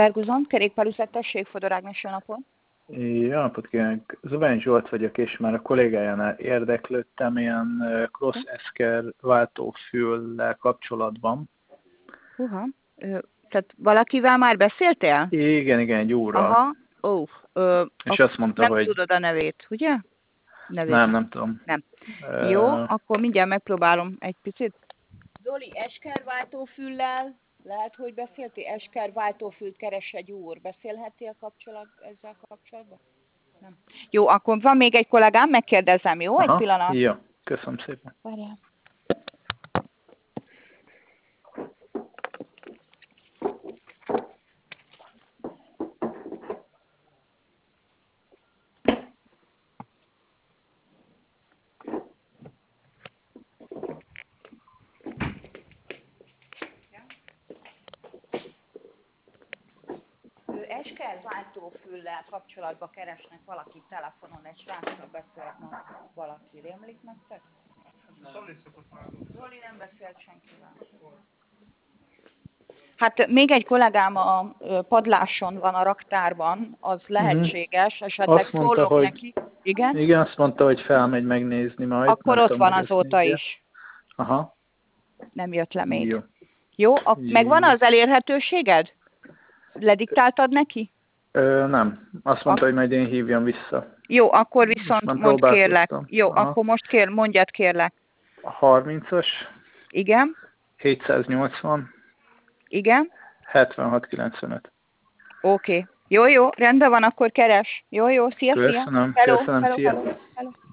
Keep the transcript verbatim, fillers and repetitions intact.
Berguzon, kerékpárüzlet, tessék, Fodor Ágnes, jó napot. Jó napot kívánok! Zubány Zsolt vagyok, és már a kollégájánál érdeklődtem ilyen cross-esker váltófüllel kapcsolatban. Húha. Ö, tehát valakivel már beszéltél? Igen, igen, egy úrral. Aha. Ó, ö, És ak- azt mondta, nem hogy tudod a nevét, ugye? Nevét nem, nem. nem tudom. Nem. Jó, Uh, akkor mindjárt megpróbálom egy picit. Zoli, esker váltófüllel, lehet, hogy beszéltél, esker váltófüllt keres egy úr. Beszélhettél kapcsolat, ezzel kapcsolatban? Nem. Jó, akkor van még egy kollégám, megkérdezem, jó? Egy aha, pillanat. jó, köszönöm szépen. Várjál. Ő esker váltófüllel kapcsolatban keresnek valaki telefonon, egy sráccal beszélt ma valaki. Rémlik nektek? Zoli nem beszélt senkivel. Hát még egy kollégám a ö, padláson van a raktárban, az lehetséges, esetleg Azt mondta, szólok hogy neki. Igen? igen, azt mondta, hogy felmegy megnézni majd. Akkor nem ott tudom, van hogy ezt azóta nézje. is. Aha, Nem jött le még. jó. Jó, a, megvan Jó. az elérhetőséged? Lediktáltad neki? Ö, nem, azt mondta, hogy majd én hívjam vissza. Jó, akkor Most viszont már mondd kérlek. próbálkoztam. Jó, Aha. akkor most kér, mondjad kérlek. A harmincas, Igen? hétszáznyolcvan, Igen? hetvenhat kilencvenöt. Oké. Okay. Jó, jó, rendben van, akkor keres. Jó, jó, szia, szia. Köszönöm, Hello, köszönöm, hello, szia. hello, hello.